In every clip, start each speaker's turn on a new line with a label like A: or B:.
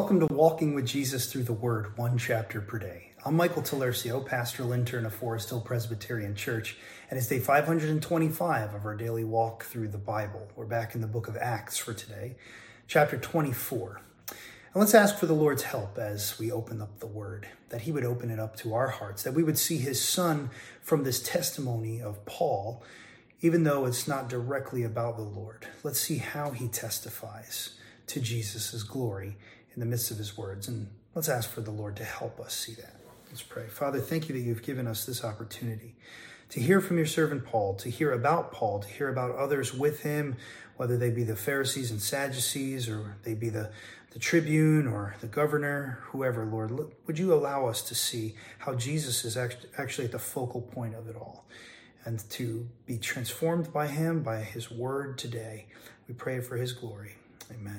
A: Welcome to Walking with Jesus Through the Word, one chapter per day. I'm Michael Talercio, pastoral intern of Forest Hill Presbyterian Church, and it's day 525 of our daily walk through the Bible. We're back in the book of Acts for today, chapter 24. And let's ask for the Lord's help as we open up the Word, that He would open it up to our hearts, that we would see His Son from this testimony of Paul, even though it's not directly about the Lord. Let's see how He testifies to Jesus' glory in the midst of His words. And let's ask for the Lord to help us see that. Let's pray. Father, thank you that you've given us this opportunity to hear from your servant Paul, to hear about Paul, to hear about others with him, whether they be the Pharisees and Sadducees, or they be the tribune or the governor, whoever, Lord. Would you allow us to see how Jesus is actually at the focal point of it all, and to be transformed by him, by his word today. We pray for his glory. Amen.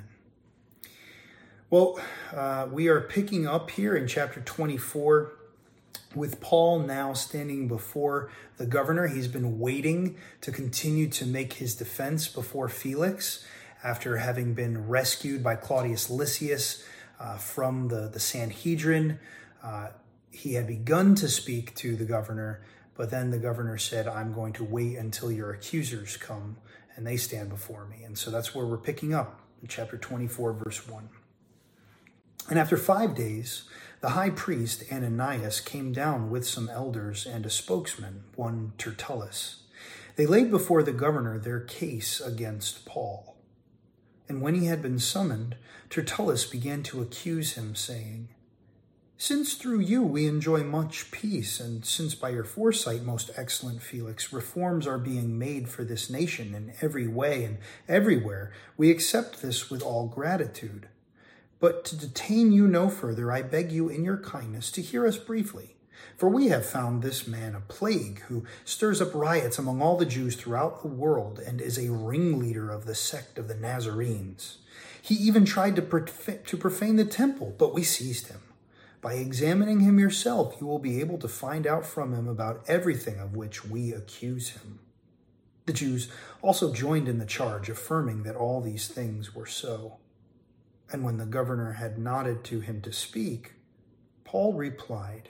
A: Well, we are picking up here in chapter 24 with Paul now standing before the governor. He's been waiting to continue to make his defense before Felix after having been rescued by Claudius Lysias from the Sanhedrin. He had begun to speak to the governor, but then the governor said, I'm going to wait until your accusers come and they stand before me. And so that's where we're picking up in chapter 24, verse 1. And after 5 days, the high priest Ananias came down with some elders and a spokesman, one Tertullus. They laid before the governor their case against Paul. And when he had been summoned, Tertullus began to accuse him, saying, Since through you we enjoy much peace, and since by your foresight, most excellent Felix, reforms are being made for this nation in every way and everywhere, we accept this with all gratitude. But to detain you no further, I beg you in your kindness to hear us briefly. For we have found this man a plague who stirs up riots among all the Jews throughout the world and is a ringleader of the sect of the Nazarenes. He even tried to profane the temple, but we seized him. By examining him yourself, you will be able to find out from him about everything of which we accuse him. The Jews also joined in the charge, affirming that all these things were so. And when the governor had nodded to him to speak, Paul replied,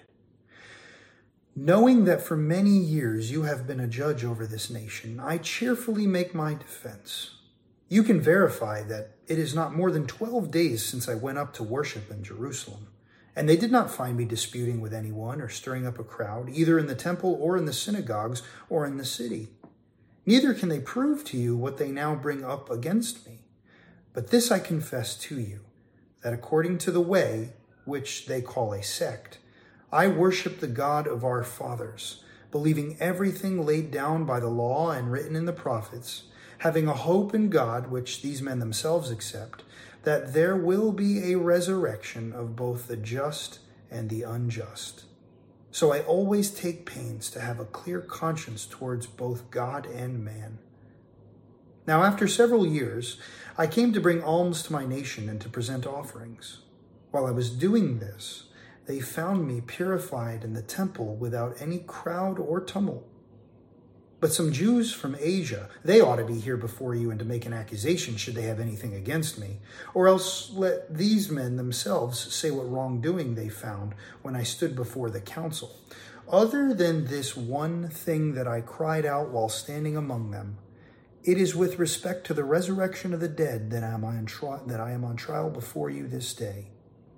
A: Knowing that for many years you have been a judge over this nation, I cheerfully make my defense. You can verify that it is not more than 12 days since I went up to worship in Jerusalem, and they did not find me disputing with anyone or stirring up a crowd, either in the temple or in the synagogues or in the city. Neither can they prove to you what they now bring up against me. But this I confess to you, that according to the way, which they call a sect, I worship the God of our fathers, believing everything laid down by the law and written in the prophets, having a hope in God, which these men themselves accept, that there will be a resurrection of both the just and the unjust. So I always take pains to have a clear conscience towards both God and man. Now, after several years, I came to bring alms to my nation and to present offerings. While I was doing this, they found me purified in the temple without any crowd or tumult. But some Jews from Asia, they ought to be here before you and to make an accusation should they have anything against me. Or else let these men themselves say what wrongdoing they found when I stood before the council. Other than this one thing that I cried out while standing among them, it is with respect to the resurrection of the dead that I am on trial before you this day.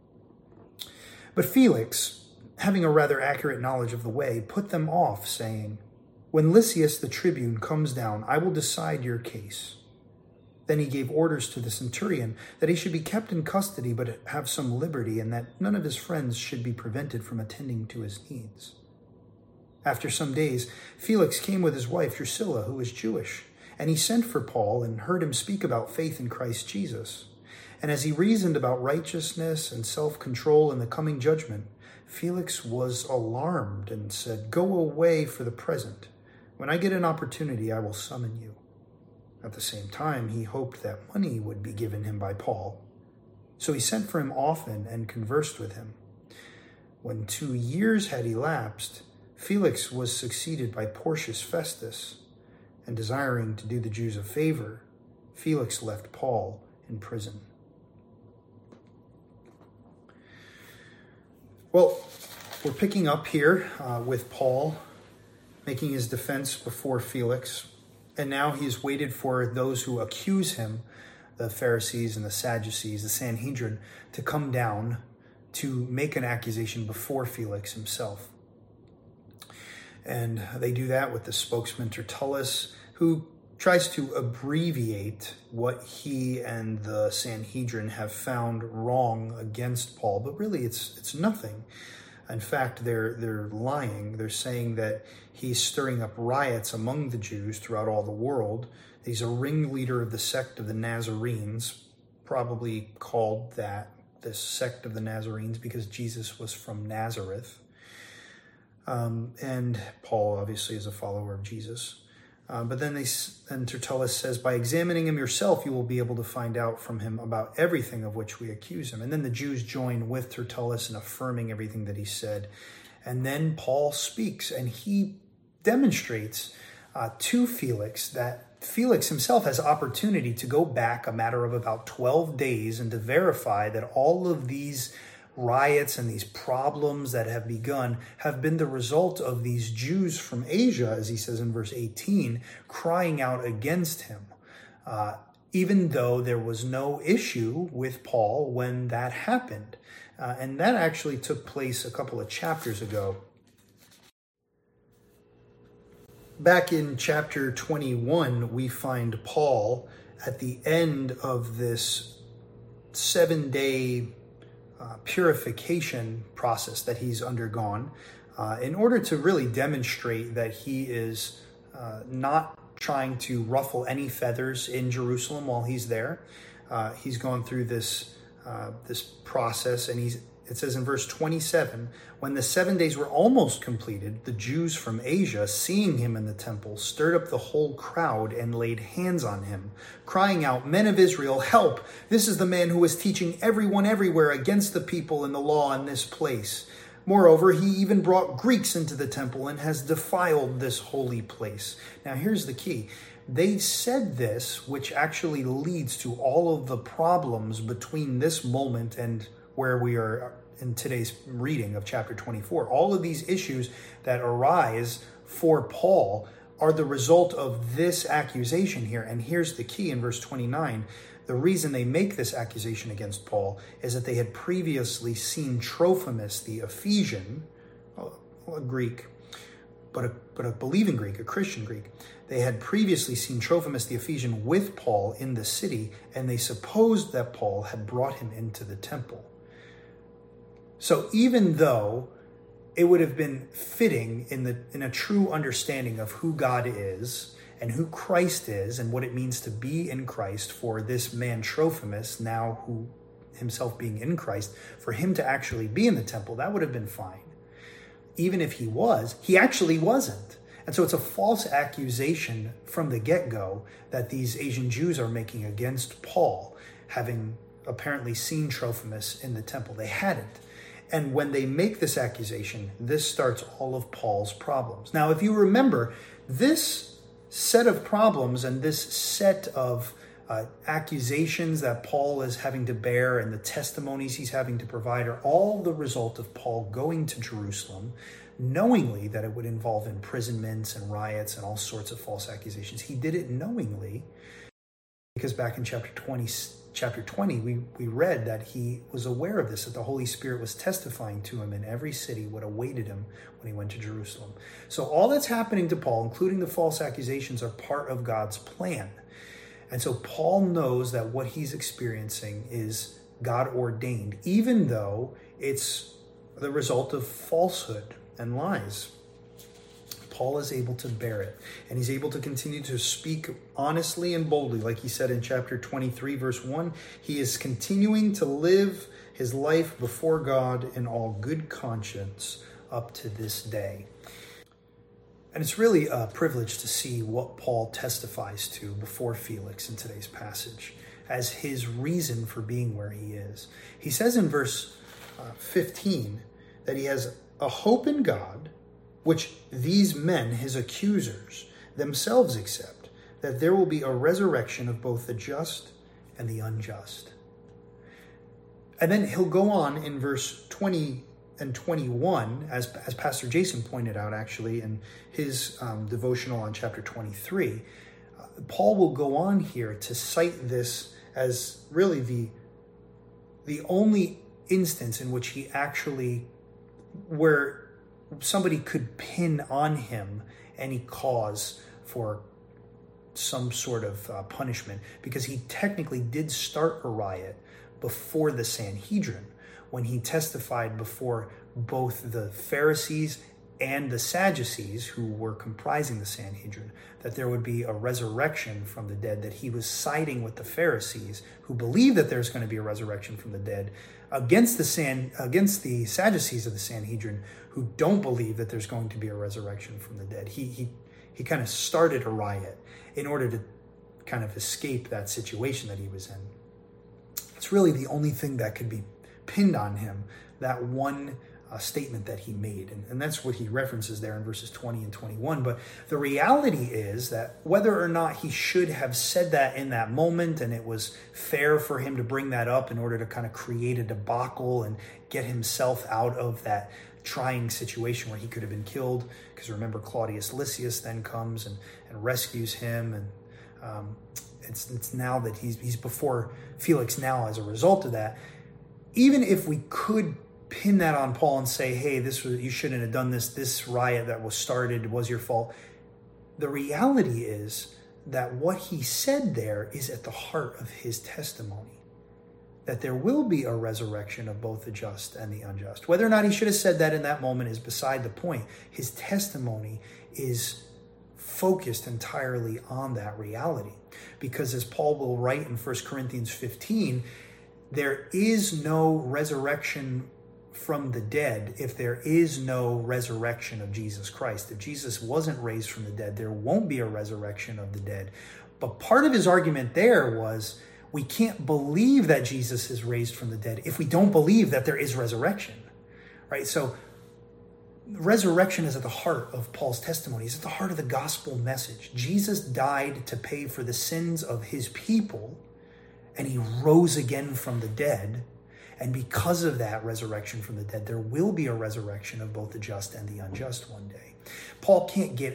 A: But Felix, having a rather accurate knowledge of the way, put them off, saying, When Lysias the tribune comes down, I will decide your case. Then he gave orders to the centurion that he should be kept in custody but have some liberty, and that none of his friends should be prevented from attending to his needs. After some days, Felix came with his wife Drusilla, who was Jewish. And he sent for Paul and heard him speak about faith in Christ Jesus. And as he reasoned about righteousness and self-control in the coming judgment, Felix was alarmed and said, Go away for the present. When I get an opportunity, I will summon you. At the same time, he hoped that money would be given him by Paul. So he sent for him often and conversed with him. When 2 years had elapsed, Felix was succeeded by Porcius Festus, and desiring to do the Jews a favor, Felix left Paul in prison. Well, we're picking up here with Paul making his defense before Felix. And now he's waited for those who accuse him, the Pharisees and the Sadducees, the Sanhedrin, to come down to make an accusation before Felix himself. And they do that with the spokesman Tertullus, who tries to abbreviate what he and the Sanhedrin have found wrong against Paul, but really it's nothing. In fact, they're lying. They're saying that he's stirring up riots among the Jews throughout all the world. He's a ringleader of the sect of the Nazarenes, probably called that, this sect of the Nazarenes, because Jesus was from Nazareth. And Paul obviously is a follower of Jesus. But then Tertullus says, by examining him yourself, you will be able to find out from him about everything of which we accuse him. And then the Jews join with Tertullus in affirming everything that he said. And then Paul speaks, and he demonstrates to Felix that Felix himself has opportunity to go back a matter of about 12 days and to verify that all of these riots and these problems that have begun have been the result of these Jews from Asia, as he says in verse 18, crying out against him, even though there was no issue with Paul when that happened. And that actually took place a couple of chapters ago. Back in chapter 21, we find Paul at the end of this 7-day purification process that he's undergone in order to really demonstrate that he is not trying to ruffle any feathers in Jerusalem while he's there. He's gone through this process, and it says in verse 27, when the 7 days were almost completed, the Jews from Asia, seeing him in the temple, stirred up the whole crowd and laid hands on him, crying out, men of Israel, help! This is the man who is teaching everyone everywhere against the people and the law in this place. Moreover, he even brought Greeks into the temple and has defiled this holy place. Now here's the key. They said this, which actually leads to all of the problems between this moment and where we are in today's reading of chapter 24. All of these issues that arise for Paul are the result of this accusation here. And here's the key in verse 29. The reason they make this accusation against Paul is that they had previously seen Trophimus, the Ephesian, a Greek, but a believing Greek, a Christian Greek. They had previously seen Trophimus the Ephesian with Paul in the city, and they supposed that Paul had brought him into the temple. So even though it would have been fitting in a true understanding of who God is and who Christ is and what it means to be in Christ for this man Trophimus, now who himself being in Christ, for him to actually be in the temple, that would have been fine. Even if he was, he actually wasn't. And so it's a false accusation from the get-go that these Asian Jews are making against Paul, having apparently seen Trophimus in the temple. They hadn't. And when they make this accusation, this starts all of Paul's problems. Now, if you remember, this set of problems and this set of accusations that Paul is having to bear and the testimonies he's having to provide are all the result of Paul going to Jerusalem, knowingly that it would involve imprisonments and riots and all sorts of false accusations. He did it knowingly because back in chapter 20, we read that he was aware of this, that the Holy Spirit was testifying to him in every city what awaited him when he went to Jerusalem. So all that's happening to Paul, including the false accusations, are part of God's plan. And so Paul knows that what he's experiencing is God ordained, even though it's the result of falsehood and lies. Paul is able to bear it, and he's able to continue to speak honestly and boldly. Like he said in chapter 23, verse 1, he is continuing to live his life before God in all good conscience up to this day. And it's really a privilege to see what Paul testifies to before Felix in today's passage as his reason for being where he is. He says in verse 15 that he has a hope in God, which these men, his accusers, themselves accept, that there will be a resurrection of both the just and the unjust. And then he'll go on in verse 20 and 21, as Pastor Jason pointed out actually in his devotional on chapter 23, Paul will go on here to cite this as really the only instance in which he actually, where somebody could pin on him any cause for some sort of punishment, because he technically did start a riot before the Sanhedrin when he testified before both the Pharisees and the Sadducees, who were comprising the Sanhedrin, that there would be a resurrection from the dead, that he was siding with the Pharisees, who believe that there's going to be a resurrection from the dead, against the Sadducees of the Sanhedrin, who don't believe that there's going to be a resurrection from the dead. He kind of started a riot in order to kind of escape that situation that he was in. It's really the only thing that could be pinned on him, that one statement that he made. And that's what he references there in verses 20 and 21. But the reality is that whether or not he should have said that in that moment, and it was fair for him to bring that up in order to kind of create a debacle and get himself out of that trying situation where he could have been killed, because remember, Claudius Lysias then comes and rescues him, and it's now that he's before Felix now as a result of that. Even if we could pin that on Paul and say, hey, you shouldn't have done this riot that was started was your fault, the reality is that what he said there is at the heart of his testimony, that there will be a resurrection of both the just and the unjust. Whether or not he should have said that in that moment is beside the point. His testimony is focused entirely on that reality, because as Paul will write in 1 Corinthians 15, there is no resurrection from the dead if there is no resurrection of Jesus Christ. If Jesus wasn't raised from the dead, there won't be a resurrection of the dead. But part of his argument there was, we can't believe that Jesus is raised from the dead if we don't believe that there is resurrection, right? So resurrection is at the heart of Paul's testimony. It's at the heart of the gospel message. Jesus died to pay for the sins of his people, and he rose again from the dead. And because of that resurrection from the dead, there will be a resurrection of both the just and the unjust one day. Paul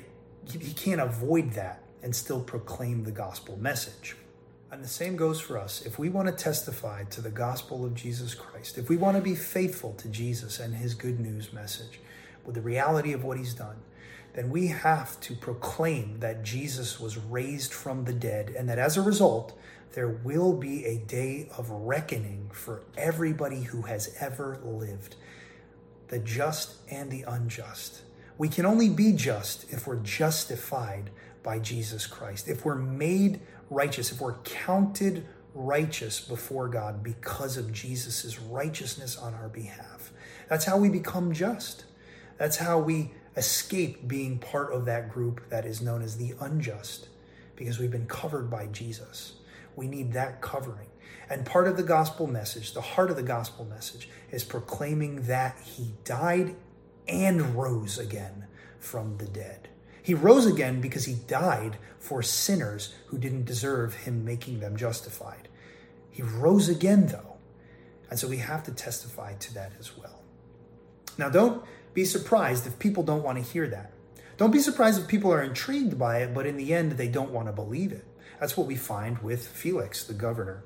A: can't avoid that and still proclaim the gospel message. And the same goes for us. If we want to testify to the gospel of Jesus Christ, if we want to be faithful to Jesus and his good news message with the reality of what he's done, then we have to proclaim that Jesus was raised from the dead, and that as a result, there will be a day of reckoning for everybody who has ever lived, the just and the unjust. We can only be just if we're justified by Jesus Christ, if we're made righteous, if we're counted righteous before God because of Jesus' righteousness on our behalf. That's how we become just. That's how we escape being part of that group that is known as the unjust, because we've been covered by Jesus. We need that covering. And part of the gospel message, the heart of the gospel message, is proclaiming that he died and rose again from the dead. He rose again because he died for sinners who didn't deserve him making them justified. He rose again, though. And so we have to testify to that as well. Now, don't be surprised if people don't want to hear that. Don't be surprised if people are intrigued by it, but in the end, they don't want to believe it. That's what we find with Felix, the governor.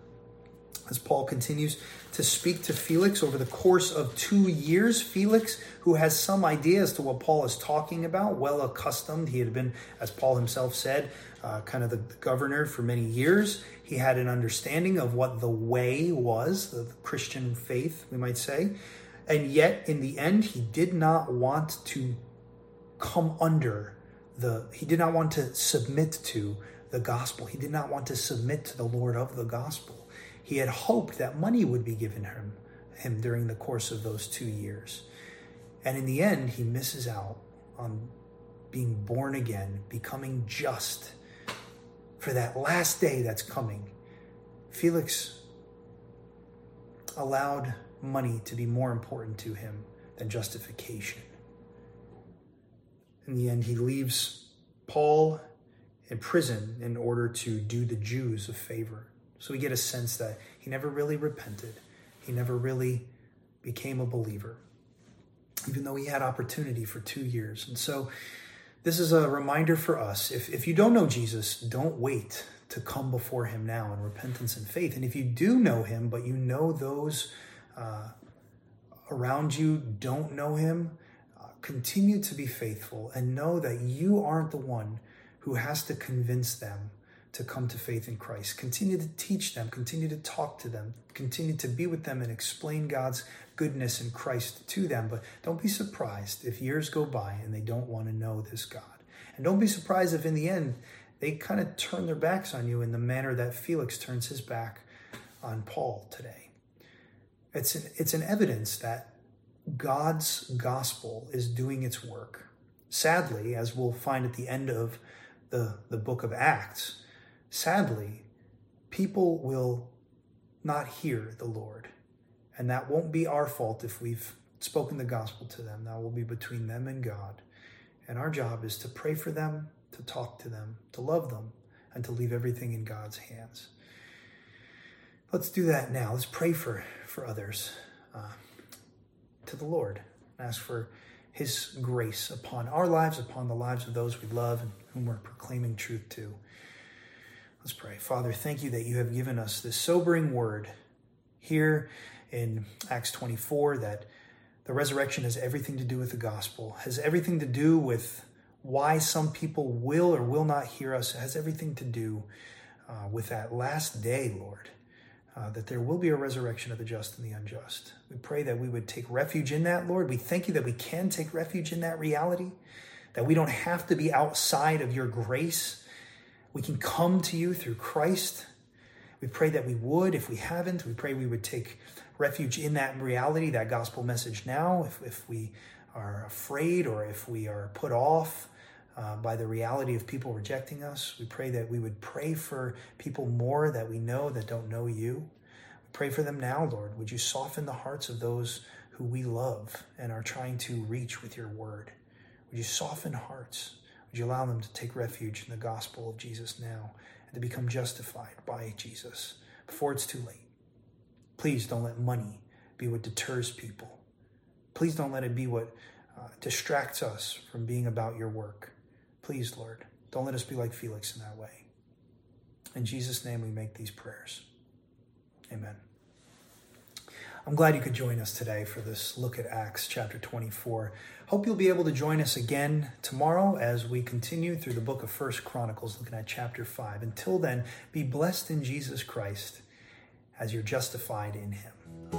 A: As Paul continues to speak to Felix over the course of 2 years, Felix, who has some idea as to what Paul is talking about, well accustomed. He had been, as Paul himself said, kind of the governor for many years. He had an understanding of what the way was, the Christian faith, we might say. And yet, in the end, he did not want to he did not want to submit to the gospel. He did not want to submit to the Lord of the gospel. He had hoped that money would be given him during the course of those 2 years. And in the end, he misses out on being born again, becoming just for that last day that's coming. Felix allowed money to be more important to him than justification. In the end, he leaves Paul in prison in order to do the Jews a favor. So we get a sense that he never really repented. He never really became a believer. even though he had opportunity for 2 years. And so this is a reminder for us. If you don't know Jesus, don't wait to come before him now in repentance and faith. And if you do know him, but you know those around you don't know him, continue to be faithful and know that you aren't the one who has to convince them to come to faith in Christ. Continue to teach them, continue to talk to them, continue to be with them and explain God's goodness in Christ to them. But don't be surprised if years go by and they don't want to know this God. And don't be surprised if in the end they kind of turn their backs on you in the manner that Felix turns his back on Paul today. It's an evidence that God's gospel is doing its work. Sadly, as we'll find at the end of the book of Acts, sadly, people will not hear the Lord. And that won't be our fault if we've spoken the gospel to them. That will be between them and God. And our job is to pray for them, to talk to them, to love them, and to leave everything in God's hands. Let's do that now. Let's pray for others to the Lord. Ask for his grace upon our lives, upon the lives of those we love and whom we're proclaiming truth to. Let's pray. Father, thank you that you have given us this sobering word here in Acts 24, that the resurrection has everything to do with the gospel, has everything to do with why some people will or will not hear us. It has everything to do with that last day, Lord, that there will be a resurrection of the just and the unjust. We pray that we would take refuge in that, Lord. We thank you that we can take refuge in that reality, that we don't have to be outside of your grace. We can come to you through Christ. We pray that we would, if we haven't. We pray we would take refuge in that reality, that gospel message now. If we are afraid or if we are put off by the reality of people rejecting us, we pray that we would pray for people more that we know that don't know you. We pray for them now, Lord. Would you soften the hearts of those who we love and are trying to reach with your word? Would you soften hearts? Would you allow them to take refuge in the gospel of Jesus now and to become justified by Jesus before it's too late? Please don't let money be what deters people. Please don't let it be what distracts us from being about your work. Please, Lord, don't let us be like Felix in that way. In Jesus' name we make these prayers. Amen. I'm glad you could join us today for this look at Acts chapter 24. Hope you'll be able to join us again tomorrow as we continue through the book of 1 Chronicles, looking at chapter 5. Until then, be blessed in Jesus Christ as you're justified in him.